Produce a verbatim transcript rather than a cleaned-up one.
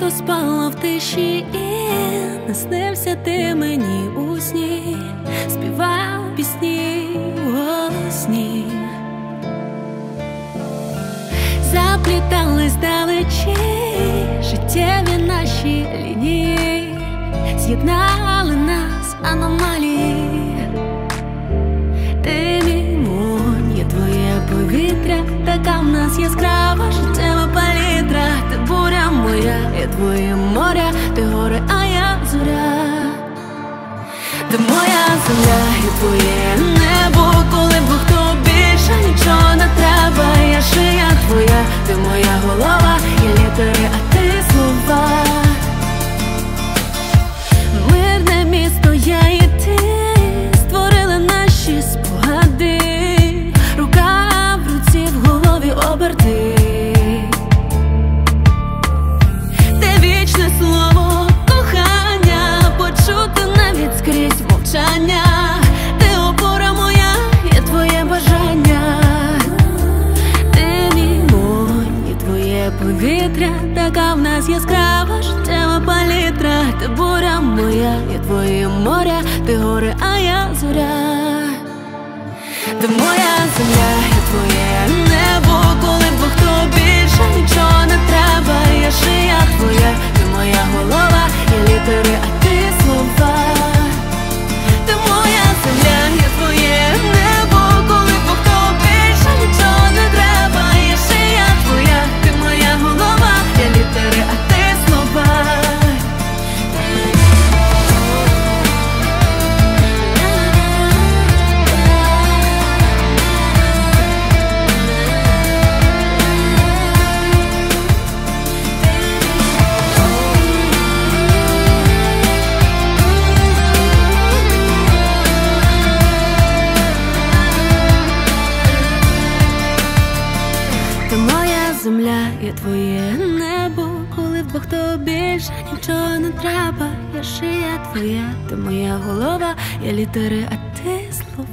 літо спало в тиші, і наснився ти мені у сні, співав пісні голосні, заплітались далечі життєві наші лінії, з'єднали нас аномалії. Ти мій вогонь, я твоє повітря, така в нас яскрава життєва палітра. Ти буря моя, я твоє моря, ти горе, а я зоря. Ти моя земля, я твоє небо, коли Бог то більше нічого не треба. Я шия твоя, ти моя голова, я літери, а ти слова. Мирне місто, я і ти створили наші спогади, рука в руці, в голові оберти. Те вічне слово кохання, почути навіть скрізь мовчання. Ти опора моя, я твоє бажання. Ти мій вогонь, я твоє повітря, така в нас яскрава життєва палітра. Ти буря моя, я твоє моря, ти горе, а я зоря. Ти моя земля, я твоє небо, коли Бог то більше нічого не треба. Я шия твоя, ти моя голова, я літери, а ти слова. Ти моя земля, я твоє небо, коли Бог то більше нічого не треба. Я шия твоя, ти моя голова, я літери, а ти слова. Ти моя земля, я твоє небо, коли вдвох то більше нічого не треба. Я шия твоя, ти моя голова, я літери, а ти слова.